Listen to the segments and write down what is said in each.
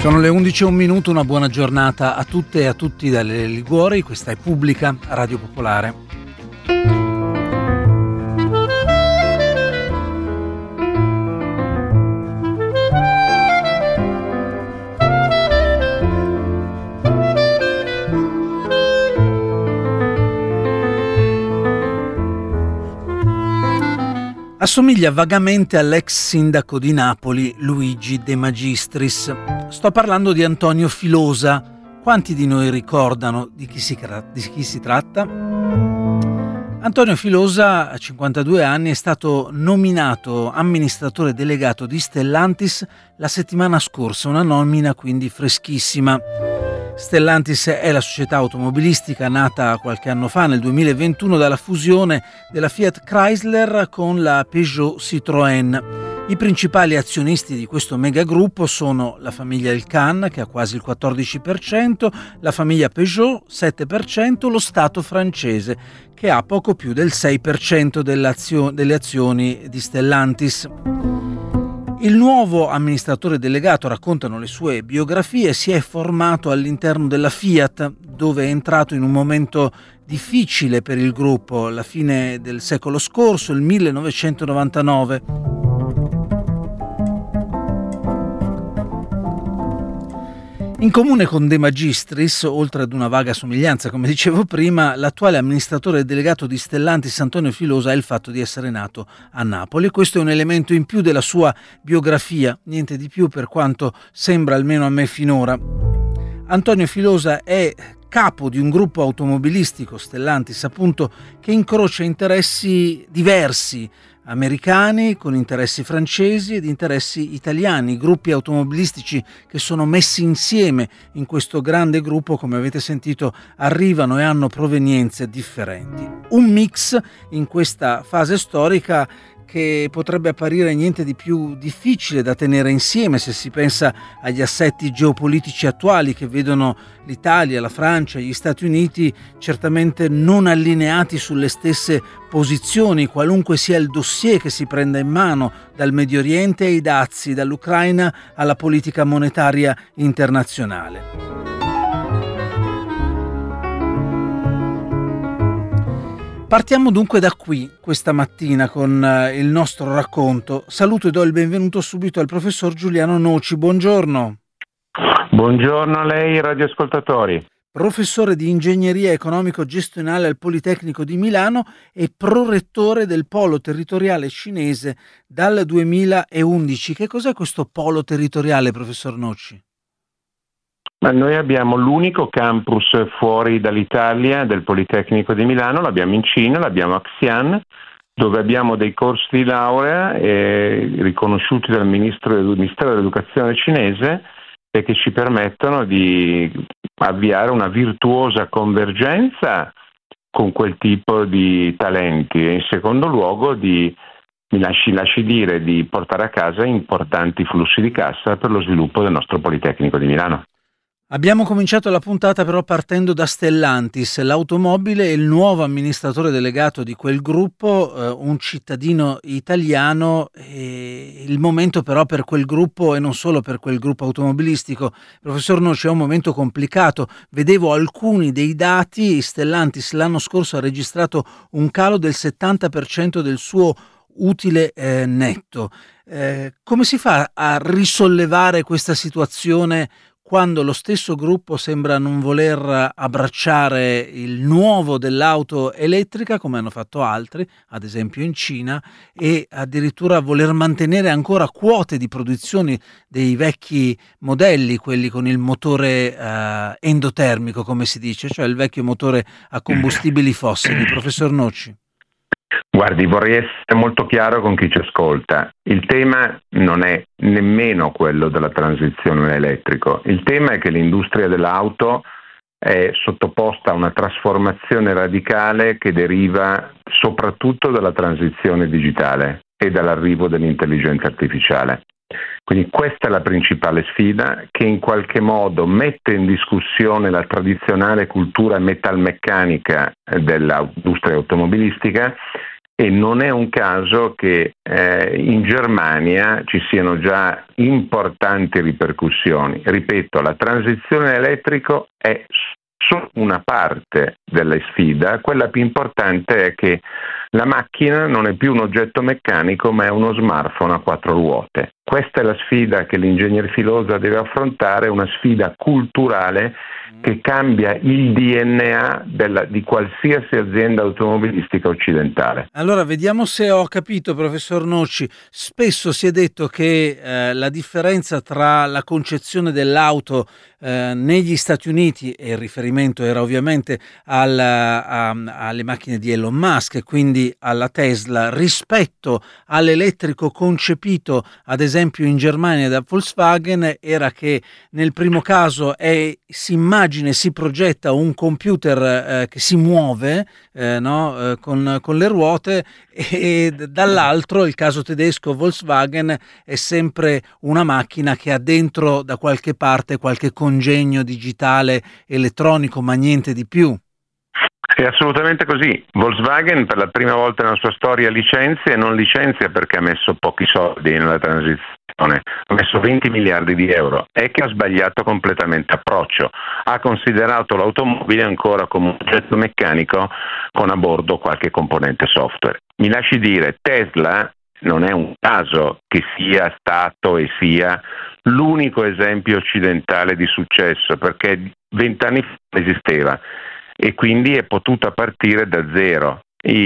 Sono le 11:01, una buona giornata a tutte e a tutti dalle Liguori, questa è Pubblica, Radio Popolare. Assomiglia vagamente all'ex sindaco di Napoli Luigi De Magistris. Sto parlando di Antonio Filosa. Quanti di noi ricordano di chi si tratta? Antonio Filosa, a 52 anni, è stato nominato amministratore delegato di Stellantis la settimana scorsa, una nomina quindi freschissima. Stellantis è la società automobilistica nata qualche anno fa, nel 2021, dalla fusione della Fiat Chrysler con la Peugeot Citroën. I principali azionisti di questo megagruppo sono la famiglia Elkann, che ha quasi il 14%, la famiglia Peugeot 7%, lo Stato francese, che ha poco più del 6% delle azioni di Stellantis. Il nuovo amministratore delegato, raccontano le sue biografie, si è formato all'interno della Fiat, dove è entrato in un momento difficile per il gruppo, la fine del secolo scorso, il 1999. In comune con De Magistris, oltre ad una vaga somiglianza, come dicevo prima, l'attuale amministratore delegato di Stellantis, Antonio Filosa, è il fatto di essere nato a Napoli. Questo è un elemento in più della sua biografia, niente di più per quanto sembra almeno a me finora. Antonio Filosa è capo di un gruppo automobilistico, Stellantis appunto, che incrocia interessi diversi, americani con interessi francesi ed interessi italiani, gruppi automobilistici che sono messi insieme in questo grande gruppo, come avete sentito, arrivano e hanno provenienze differenti. Un mix in questa fase storica che potrebbe apparire niente di più difficile da tenere insieme se si pensa agli assetti geopolitici attuali che vedono l'Italia, la Francia, gli Stati Uniti certamente non allineati sulle stesse posizioni, qualunque sia il dossier che si prenda in mano, dal Medio Oriente ai dazi, dall'Ucraina alla politica monetaria internazionale. Partiamo dunque da qui questa mattina con il nostro racconto. Saluto e do il benvenuto subito al professor Giuliano Noci. Buongiorno. Buongiorno a lei, radioascoltatori. Professore di ingegneria economico-gestionale al Politecnico di Milano e prorettore del Polo Territoriale Cinese dal 2011. Che cos'è questo Polo Territoriale, professor Noci? Ma noi abbiamo l'unico campus fuori dall'Italia del Politecnico di Milano, l'abbiamo in Cina, l'abbiamo a Xi'an, dove abbiamo dei corsi di laurea riconosciuti dal Ministero dell'Educazione cinese e che ci permettono di avviare una virtuosa convergenza con quel tipo di talenti e in secondo luogo di portare a casa importanti flussi di cassa per lo sviluppo del nostro Politecnico di Milano. Abbiamo cominciato la puntata però partendo da Stellantis, l'automobile e il nuovo amministratore delegato di quel gruppo, un cittadino italiano, e il momento però per quel gruppo e non solo per quel gruppo automobilistico. Professor Noci, è un momento complicato. Vedevo alcuni dei dati. Stellantis l'anno scorso ha registrato un calo del 70% del suo utile netto. Come si fa a risollevare questa situazione quando lo stesso gruppo sembra non voler abbracciare il nuovo dell'auto elettrica, come hanno fatto altri, ad esempio in Cina, e addirittura voler mantenere ancora quote di produzione dei vecchi modelli, quelli con il motore endotermico, come si dice, cioè il vecchio motore a combustibili fossili. Professor Noci. Guardi, vorrei essere molto chiaro con chi ci ascolta. Il tema non è nemmeno quello della transizione all'elettrico. Il tema è che l'industria dell'auto è sottoposta a una trasformazione radicale che deriva soprattutto dalla transizione digitale e dall'arrivo dell'intelligenza artificiale. Quindi questa è la principale sfida che in qualche modo mette in discussione la tradizionale cultura metalmeccanica dell'industria automobilistica e non è un caso che in Germania ci siano già importanti ripercussioni. Ripeto, la transizione elettrica è solo una parte della sfida, quella più importante è che la macchina non è più un oggetto meccanico ma è uno smartphone a 4 ruote. Questa è la sfida che l'ingegner Filosa deve affrontare, una sfida culturale che cambia il DNA di qualsiasi azienda automobilistica occidentale. Allora, vediamo se ho capito, professor Noci. Spesso si è detto che la differenza tra la concezione dell'auto negli Stati Uniti, e il riferimento era ovviamente alle macchine di Elon Musk e quindi alla Tesla, rispetto all'elettrico concepito ad esempio in Germania da Volkswagen, era che nel primo caso si immagina, si progetta un computer che si muove con le ruote, e dall'altro il caso tedesco Volkswagen è sempre una macchina che ha dentro da qualche parte qualche congegno digitale elettronico, ma niente di più. È assolutamente così. Volkswagen per la prima volta nella sua storia licenzia, e non licenzia perché ha messo pochi soldi nella transizione, ha messo 20 miliardi di euro. È che ha sbagliato completamente approccio, ha considerato l'automobile ancora come un oggetto meccanico con a bordo qualche componente software. Mi lasci dire, Tesla non è un caso che sia stato e sia l'unico esempio occidentale di successo, perché 20 anni fa non esisteva e quindi è potuta partire da zero.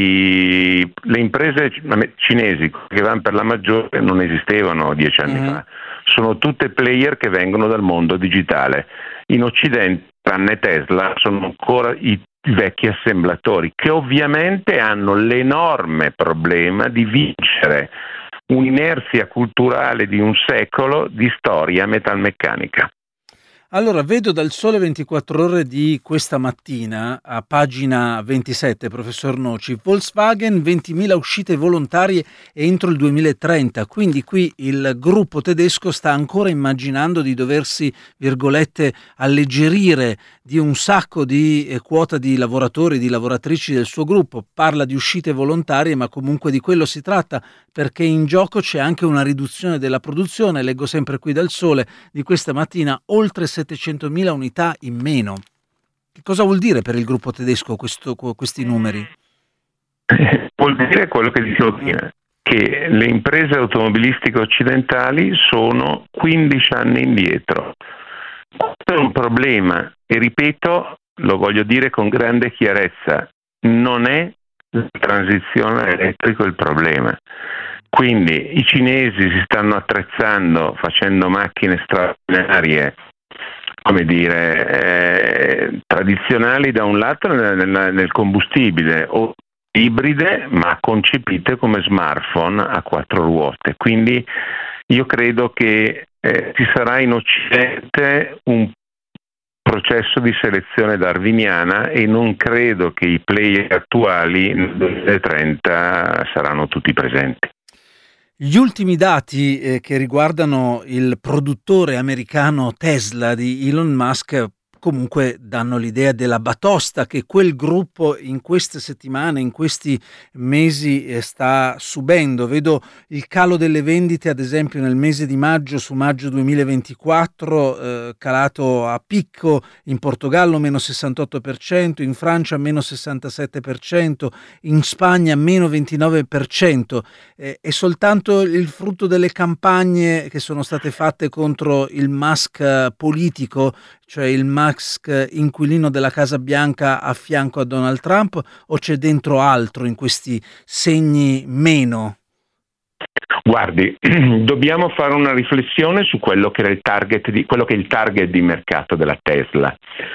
Le imprese cinesi che vanno per la maggiore non esistevano 10 anni fa, sono tutte player che vengono dal mondo digitale. In Occidente, tranne Tesla, sono ancora i vecchi assemblatori che ovviamente hanno l'enorme problema di vincere un'inerzia culturale di un secolo di storia metalmeccanica. Allora, vedo dal Sole 24 Ore di questa mattina, a pagina 27, professor Noci, Volkswagen 20.000 uscite volontarie entro il 2030, quindi qui il gruppo tedesco sta ancora immaginando di doversi, virgolette, alleggerire di un sacco di quota di lavoratori, di lavoratrici del suo gruppo. Parla di uscite volontarie, ma comunque di quello si tratta, perché in gioco c'è anche una riduzione della produzione. Leggo sempre qui dal Sole di questa mattina, oltre 700.000 unità in meno. Che cosa vuol dire per il gruppo tedesco questi numeri? Vuol dire quello che dicevo prima, che le imprese automobilistiche occidentali sono 15 anni indietro. Questo è un problema e, ripeto, lo voglio dire con grande chiarezza, non è la transizione elettrica il problema. Quindi i cinesi si stanno attrezzando facendo macchine straordinarie, come dire, tradizionali da un lato nel combustibile o ibride, ma concepite come smartphone a 4 ruote. Quindi io credo che ci sarà in Occidente un processo di selezione darwiniana e non credo che i player attuali nel 2030 saranno tutti presenti. Gli ultimi dati che riguardano il produttore americano Tesla di Elon Musk comunque danno l'idea della batosta che quel gruppo in queste settimane, in questi mesi sta subendo. Vedo il calo delle vendite, ad esempio nel mese di maggio, su maggio 2024, calato a picco in Portogallo meno 68%, in Francia meno 67%, in Spagna meno 29%. È soltanto il frutto delle campagne che sono state fatte contro il Musk politico, cioè il Musk inquilino della Casa Bianca a fianco a Donald Trump, o c'è dentro altro in questi segni meno? Guardi, dobbiamo fare una riflessione su quello che è il target di mercato della Tesla.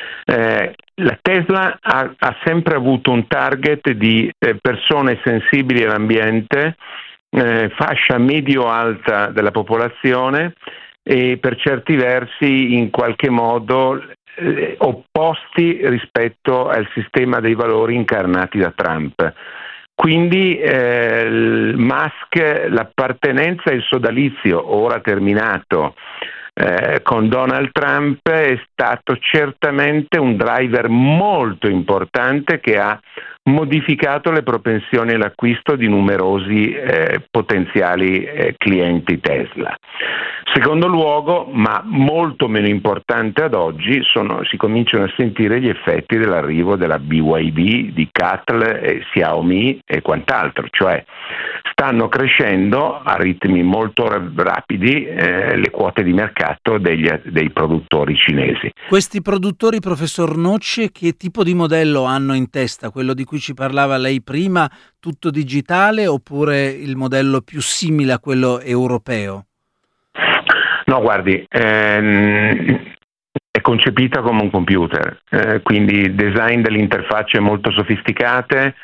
La Tesla ha sempre avuto un target di persone sensibili all'ambiente, fascia medio-alta della popolazione, e per certi versi in qualche modo opposti rispetto al sistema dei valori incarnati da Trump. Quindi Musk, l'appartenenza e il sodalizio ora terminato con Donald Trump è stato certamente un driver molto importante che ha modificato le propensioni all'acquisto di numerosi potenziali clienti Tesla. Secondo luogo, ma molto meno importante ad oggi, si cominciano a sentire gli effetti dell'arrivo della BYD, di CATL, Xiaomi e quant'altro, cioè stanno crescendo a ritmi molto rapidi le quote di mercato dei produttori cinesi. Questi produttori, professor Nocci, che tipo di modello hanno in testa? Quello di cui ci parlava lei prima, tutto digitale, oppure il modello più simile a quello europeo? No, guardi, è concepita come un computer, quindi il design delle interfacce molto sofisticate,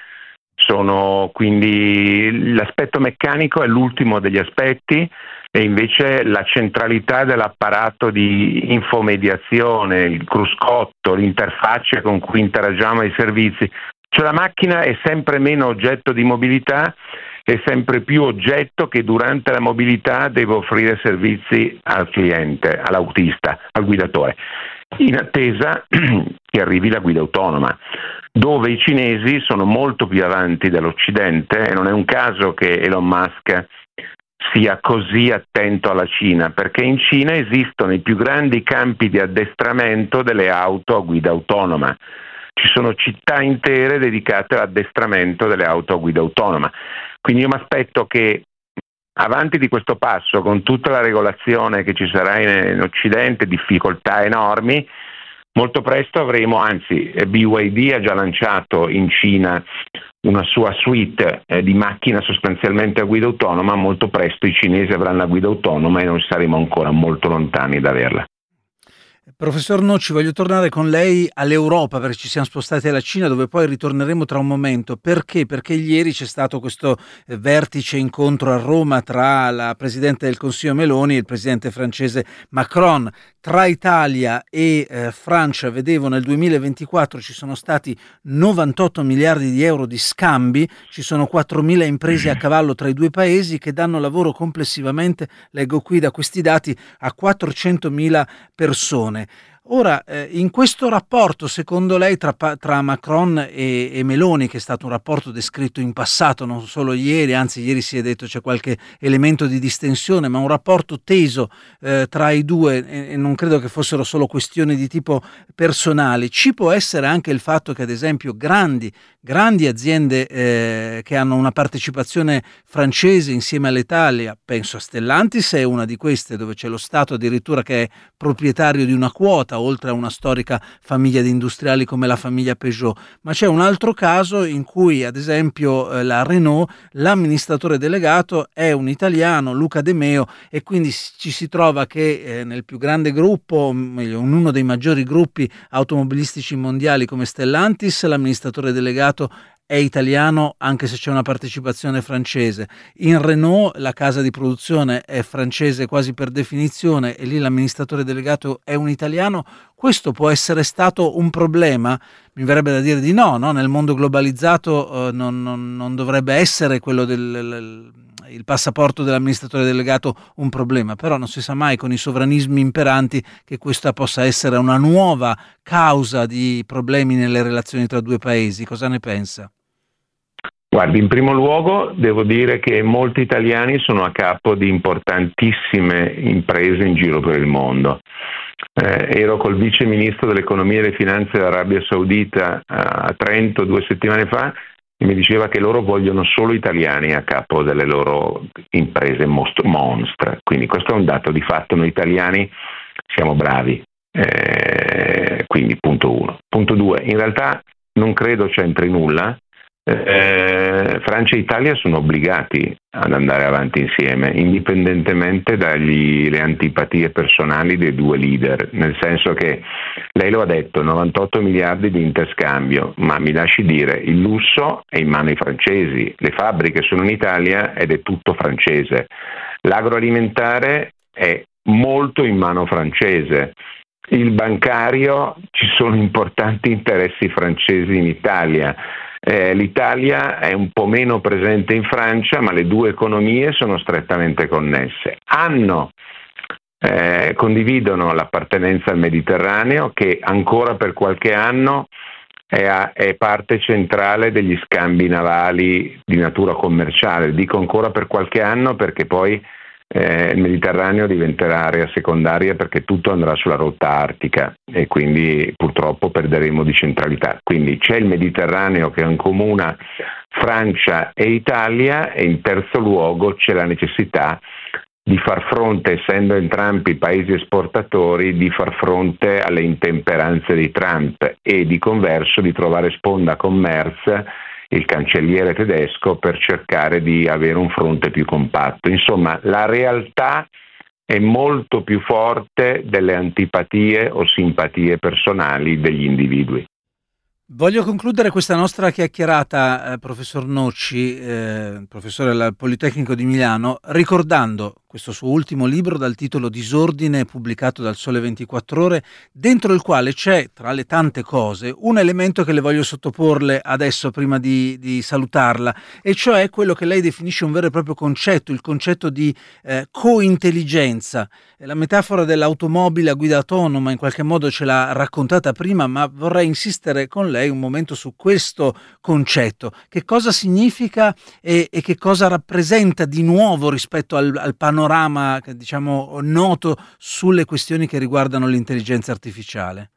quindi l'aspetto meccanico è l'ultimo degli aspetti e invece la centralità dell'apparato di infomediazione, il cruscotto, l'interfaccia con cui interagiamo ai servizi, cioè la macchina è sempre meno oggetto di mobilità, è sempre più oggetto che durante la mobilità deve offrire servizi al cliente, all'autista, al guidatore, in attesa che arrivi la guida autonoma, dove i cinesi sono molto più avanti dell'Occidente e non è un caso che Elon Musk sia così attento alla Cina, perché in Cina esistono i più grandi campi di addestramento delle auto a guida autonoma. Ci sono città intere dedicate all'addestramento delle auto a guida autonoma. Quindi io mi aspetto che avanti di questo passo, con tutta la regolazione che ci sarà in Occidente, difficoltà enormi, molto presto avremo, anzi BYD ha già lanciato in Cina una sua suite di macchine sostanzialmente a guida autonoma, molto presto i cinesi avranno la guida autonoma e noi saremo ancora molto lontani da averla. Professor Nocci, voglio tornare con lei all'Europa, perché ci siamo spostati alla Cina, dove poi ritorneremo tra un momento. Perché? Perché ieri c'è stato questo vertice incontro a Roma tra la Presidente del Consiglio Meloni e il Presidente francese Macron. Tra Italia e Francia, vedevo nel 2024 ci sono stati 98 miliardi di euro di scambi, ci sono 4.000 imprese a cavallo tra i due paesi che danno lavoro complessivamente, leggo qui da questi dati, a 400.000 persone. Ora, in questo rapporto, secondo lei, tra Macron e Meloni, che è stato un rapporto descritto in passato, non solo ieri, anzi ieri si è detto c'è qualche elemento di distensione, ma un rapporto teso tra i due, e non credo che fossero solo questioni di tipo personale, ci può essere anche il fatto che ad esempio grandi aziende che hanno una partecipazione francese insieme all'Italia, penso a Stellantis è una di queste, dove c'è lo Stato addirittura che è proprietario di una quota, oltre a una storica famiglia di industriali come la famiglia Peugeot, ma c'è un altro caso in cui ad esempio la Renault, l'amministratore delegato è un italiano, Luca De Meo, e quindi ci si trova che nel più grande gruppo, meglio, in uno dei maggiori gruppi automobilistici mondiali come Stellantis, l'amministratore delegato è italiano anche se c'è una partecipazione francese. In Renault la casa di produzione è francese quasi per definizione e lì l'amministratore delegato è un italiano. Questo può essere stato un problema? Mi verrebbe da dire di no? Nel mondo globalizzato non dovrebbe essere quello il passaporto dell'amministratore delegato un problema, però non si sa mai con i sovranismi imperanti che questa possa essere una nuova causa di problemi nelle relazioni tra due paesi. Cosa ne pensa? Guardi, in primo luogo devo dire che molti italiani sono a capo di importantissime imprese in giro per il mondo. Ero col vice ministro dell'economia e delle finanze dell'Arabia Saudita a Trento 2 settimane fa e mi diceva che loro vogliono solo italiani a capo delle loro imprese monstre. Quindi questo è un dato di fatto, noi italiani siamo bravi. Quindi punto 1. Punto 2, in realtà non credo c'entri nulla. Francia e Italia sono obbligati ad andare avanti insieme, indipendentemente dalle antipatie personali dei due leader, nel senso che lei lo ha detto, 98 miliardi di interscambio, ma mi lasci dire, il lusso è in mano ai francesi, le fabbriche sono in Italia ed è tutto francese, l'agroalimentare è molto in mano francese, il bancario, ci sono importanti interessi francesi in Italia. L'Italia è un po' meno presente in Francia, ma le due economie sono strettamente connesse. Hanno condividono l'appartenenza al Mediterraneo, che ancora per qualche anno è parte centrale degli scambi navali di natura commerciale. Dico ancora per qualche anno perché poi il Mediterraneo diventerà area secondaria, perché tutto andrà sulla rotta artica e quindi purtroppo perderemo di centralità. Quindi c'è il Mediterraneo che accomuna Francia e Italia, e in terzo luogo c'è la necessità di far fronte, essendo entrambi paesi esportatori, di far fronte alle intemperanze di Trump e di converso di trovare sponda con Merz, il cancelliere tedesco, per cercare di avere un fronte più compatto. Insomma, la realtà è molto più forte delle antipatie o simpatie personali degli individui. Voglio concludere questa nostra chiacchierata, professor Nocci, professore al Politecnico di Milano, ricordando questo suo ultimo libro dal titolo Disordine, pubblicato dal Sole 24 Ore, dentro il quale c'è, tra le tante cose, un elemento che le voglio sottoporle adesso prima di salutarla, e cioè quello che lei definisce un vero e proprio concetto, il concetto di cointelligenza. La metafora dell'automobile a guida autonoma in qualche modo ce l'ha raccontata prima, ma vorrei insistere con lei un momento su questo concetto. Che cosa significa e che cosa rappresenta di nuovo rispetto al panorama, diciamo, noto sulle questioni che riguardano l'intelligenza artificiale?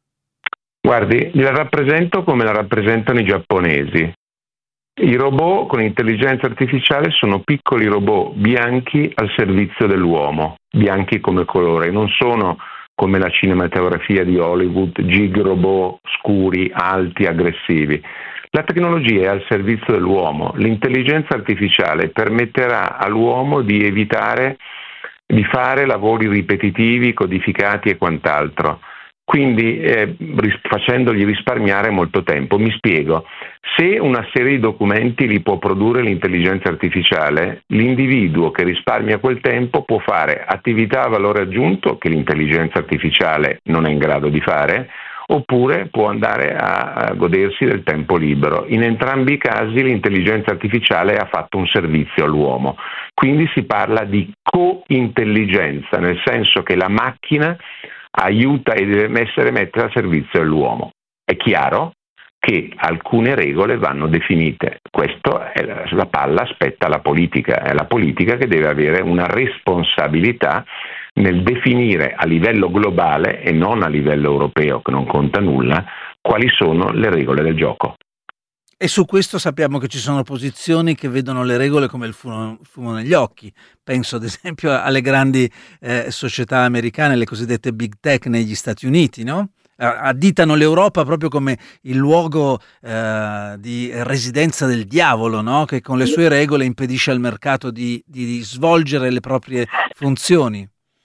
Guardi, la rappresento come la rappresentano i giapponesi. I robot con intelligenza artificiale sono piccoli robot bianchi al servizio dell'uomo, bianchi come colore, non sono come la cinematografia di Hollywood, gig robot scuri, alti, aggressivi. La tecnologia è al servizio dell'uomo. L'intelligenza artificiale permetterà all'uomo di evitare di fare lavori ripetitivi, codificati e quant'altro, quindi facendogli risparmiare molto tempo. Mi spiego: se una serie di documenti li può produrre l'intelligenza artificiale, l'individuo che risparmia quel tempo può fare attività a valore aggiunto che l'intelligenza artificiale non è in grado di fare, oppure può andare a godersi del tempo libero. In entrambi i casi l'intelligenza artificiale ha fatto un servizio all'uomo. Quindi si parla di co-intelligenza, nel senso che la macchina aiuta e deve essere messa a servizio dell'uomo. È chiaro che alcune regole vanno definite. Questa è la palla spetta alla politica, è la politica che deve avere una responsabilità nel definire a livello globale e non a livello europeo, che non conta nulla, quali sono le regole del gioco. E su questo sappiamo che ci sono posizioni che vedono le regole come il fumo negli occhi. Penso ad esempio alle grandi società americane, le cosiddette big tech negli Stati Uniti, no? Additano l'Europa proprio come il luogo di residenza del diavolo, no? Che con le sue regole impedisce al mercato di svolgere le proprie funzioni.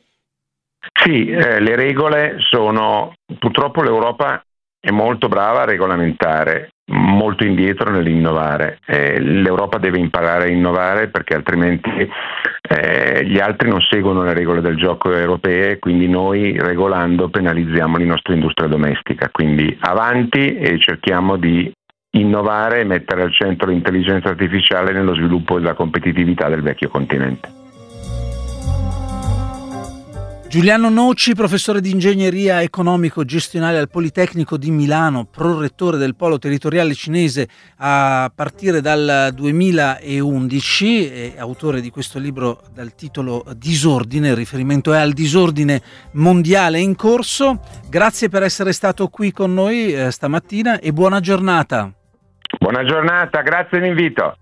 Sì, le regole sono... Purtroppo l'Europa è molto brava a regolamentare, molto indietro nell'innovare. L'Europa deve imparare a innovare, perché altrimenti gli altri non seguono le regole del gioco europee, quindi noi regolando penalizziamo la nostra industria domestica. Quindi avanti e cerchiamo di innovare e mettere al centro l'intelligenza artificiale nello sviluppo della competitività del vecchio continente. Giuliano Nocci, professore di ingegneria economico-gestionale al Politecnico di Milano, prorettore del Polo Territoriale Cinese a partire dal 2011 e autore di questo libro dal titolo Disordine. Il riferimento è al disordine mondiale in corso. Grazie per essere stato qui con noi stamattina e buona giornata. Buona giornata, grazie dell'invito.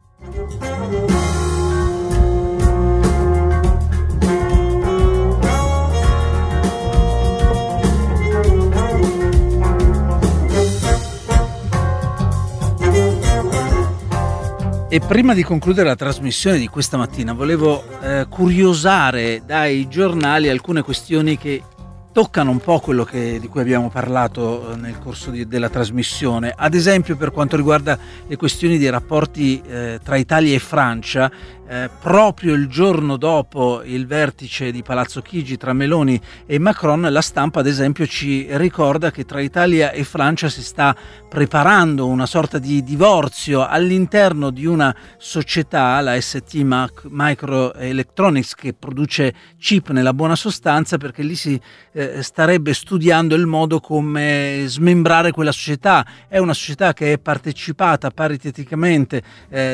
E prima di concludere la trasmissione di questa mattina volevo curiosare dai giornali alcune questioni che toccano un po' quello di cui abbiamo parlato nel corso della trasmissione. Ad esempio, per quanto riguarda le questioni dei rapporti tra Italia e Francia, proprio il giorno dopo il vertice di Palazzo Chigi tra Meloni e Macron, la stampa ad esempio ci ricorda che tra Italia e Francia si sta preparando una sorta di divorzio all'interno di una società, la ST Microelectronics, che produce chip nella buona sostanza, perché lì si starebbe studiando il modo come smembrare quella società. È una società che è partecipata pariteticamente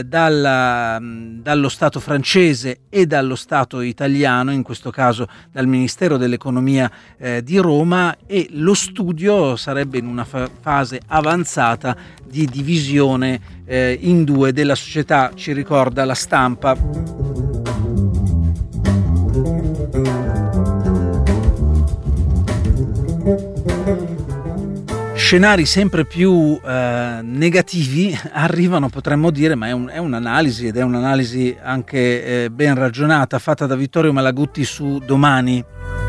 dallo Stato francese e dallo Stato italiano, in questo caso dal Ministero dell'Economia di Roma, e lo studio sarebbe in una fase avanzata di divisione in due della società, ci ricorda la stampa. Scenari sempre più negativi arrivano, potremmo dire, ma è un'analisi, ed è un'analisi anche ben ragionata, fatta da Vittorio Malagutti su Domani.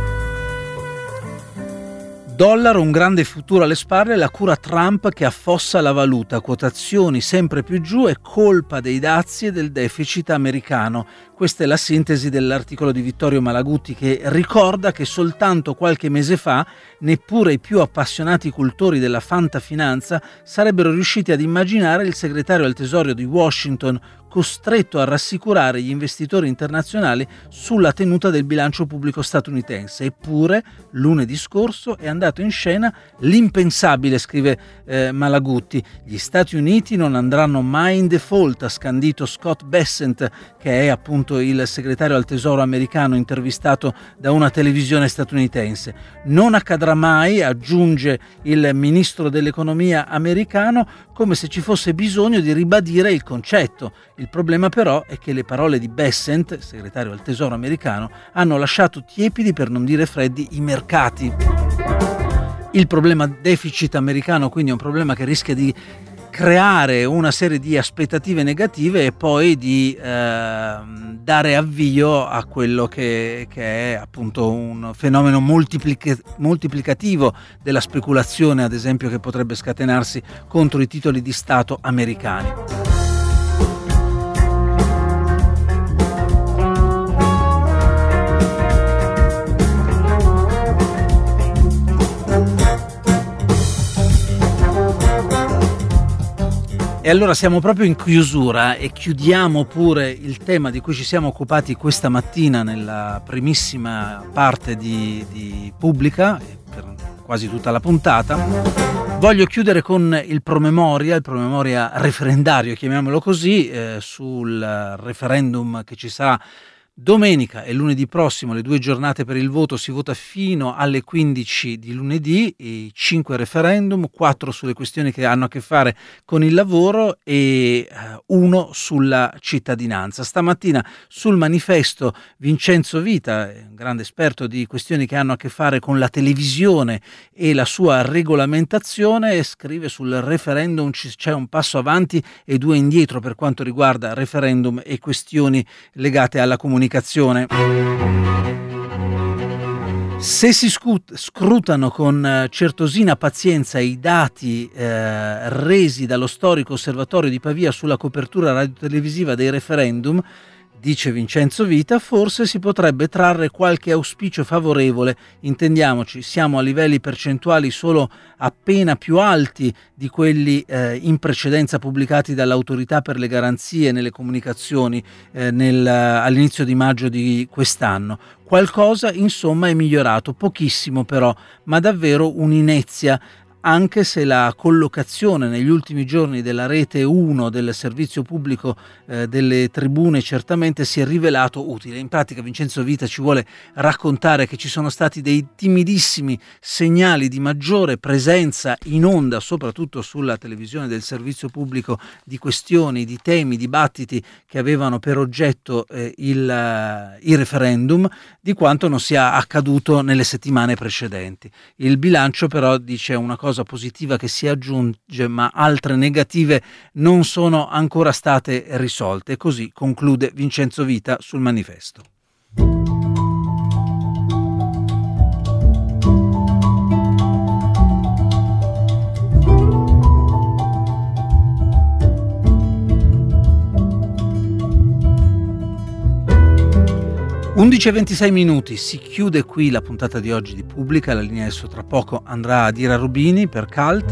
Dollaro, un grande futuro alle spalle, la cura Trump che affossa la valuta, quotazioni sempre più giù, è colpa dei dazi e del deficit americano. Questa è la sintesi dell'articolo di Vittorio Malagutti, che ricorda che soltanto qualche mese fa neppure i più appassionati cultori della fantafinanza sarebbero riusciti ad immaginare il segretario al Tesoro di Washington costretto a rassicurare gli investitori internazionali sulla tenuta del bilancio pubblico statunitense. Eppure, lunedì scorso è andato in scena l'impensabile, scrive Malagutti. Gli Stati Uniti non andranno mai in default, ha scandito Scott Bessent, che è appunto il segretario al Tesoro americano intervistato da una televisione statunitense. Non accadrà mai, aggiunge il ministro dell'economia americano, come se ci fosse bisogno di ribadire il concetto. Il problema però è che le parole di Bessent, segretario al Tesoro americano, hanno lasciato tiepidi, per non dire freddi, i mercati. Il problema deficit americano quindi è un problema che rischia di creare una serie di aspettative negative e poi di dare avvio a quello che è appunto un fenomeno moltiplicativo della speculazione, ad esempio, che potrebbe scatenarsi contro i titoli di Stato americani. E allora siamo proprio in chiusura e chiudiamo pure il tema di cui ci siamo occupati questa mattina nella primissima parte di Pubblica, per quasi tutta la puntata. Voglio chiudere con il promemoria referendario, chiamiamolo così, sul referendum che ci sarà domenica e lunedì prossimo, le 2 giornate per il voto. Si vota fino alle 15 di lunedì, i 5 referendum, 4 sulle questioni che hanno a che fare con il lavoro e 1 sulla cittadinanza. Stamattina sul Manifesto Vincenzo Vita, un grande esperto di questioni che hanno a che fare con la televisione e la sua regolamentazione, scrive: sul referendum c'è un passo avanti e 2 indietro per quanto riguarda referendum e questioni legate alla comunicazione. Se si scrutano con certosina pazienza i dati resi dallo storico osservatorio di Pavia sulla copertura radiotelevisiva dei referendum, dice Vincenzo Vita, forse si potrebbe trarre qualche auspicio favorevole. Intendiamoci, siamo a livelli percentuali solo appena più alti di quelli in precedenza pubblicati dall'Autorità per le garanzie nelle comunicazioni all'inizio di maggio di quest'anno. Qualcosa, insomma, è migliorato, pochissimo però, ma davvero un'inezia, anche se la collocazione negli ultimi giorni della rete 1 del servizio pubblico delle tribune certamente si è rivelato utile. In pratica Vincenzo Vita ci vuole raccontare che ci sono stati dei timidissimi segnali di maggiore presenza in onda, soprattutto sulla televisione del servizio pubblico, di questioni, di temi, dibattiti che avevano per oggetto i referendum, di quanto non sia accaduto nelle settimane precedenti. Il bilancio però dice una cosa positiva che si aggiunge, ma altre negative non sono ancora state risolte. Così conclude Vincenzo Vita sul Manifesto. 11:26 minuti, si chiude qui la puntata di oggi di Pubblica. La linea adesso tra poco andrà a Dira Rubini per Cult.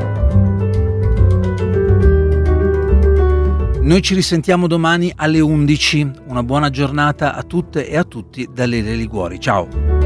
Noi ci risentiamo domani alle 11. Una buona giornata a tutte e a tutti da Lele Liguori. Ciao!